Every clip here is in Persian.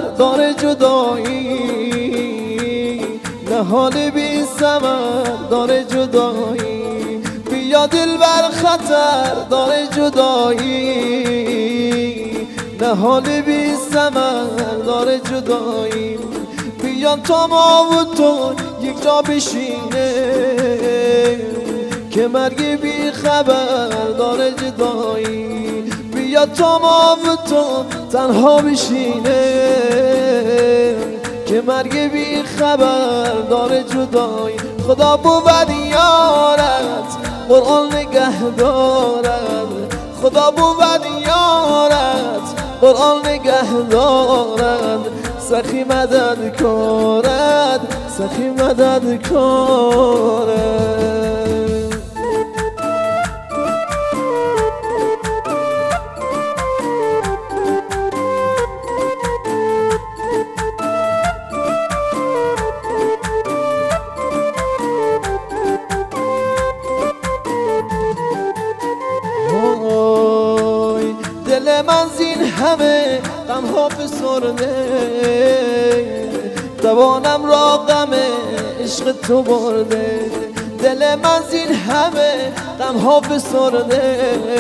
داره جدایی، نهال بی ثمر داره جدایی. بیا دل بر خطر داره جدایی، نهال بی ثمر داره جدایی. بیا تا ما و تو یک جا بشینه که مرگ بی خبر داره جدایی. بیا تا ما و تو تنها بشینه که مرگ بی خبر داره جدایی. خدا بود یارت قرآن نگه دارد، خدا بود یارت قرآن نگه دارد. سخی مدد کارد، سخی مدد کارد. دل من زین همه غم‌ها فسرده، توانم را غم عشق تو برده. دل من زین همه غم‌ها فسرده،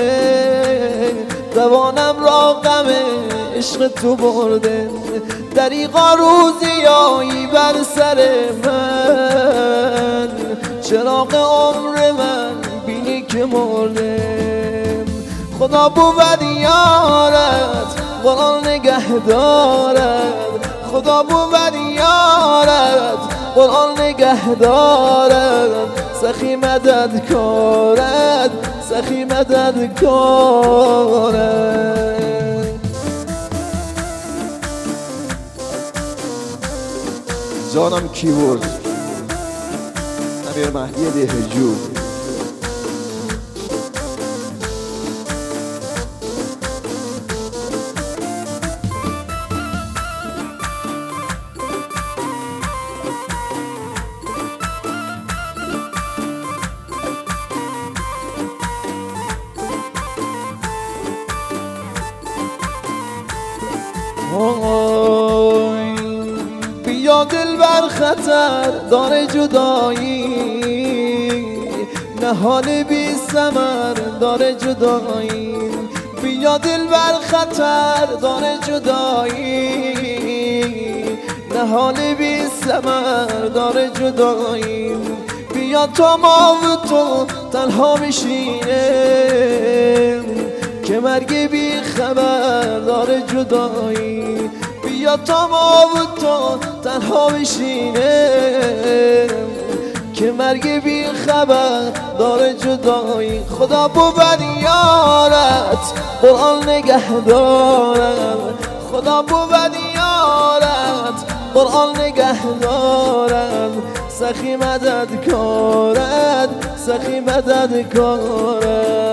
توانم را غم عشق تو برده. دریغا روزیایی بر سر من، چراغ عمر من بینی که مرده. خدا بود یارت قرآن نگه دارد، خدا بود یارت قرآن نگه دارد. سخی مدد کارد، سخی مدد کارد. جانم کیبورد امیر مهدی دهجو. بیا دل بر خطر داره جدایی، نهال بی ثمر داره جدایی. بیا دل بر خطر داره جدایی، نهال بی ثمر داره جدایی. بیا تا ما و تو تنها بشینه که مرگ بی خبر داره جدایی. بیا تا ما و تو تنها بشینه که مرگ بی خبر داره جدایی. خدا بود یارت قرآن نگه دارد، خدا بود یارت قرآن نگه دارد. سخی مدد کارد، سخی مدد کارد.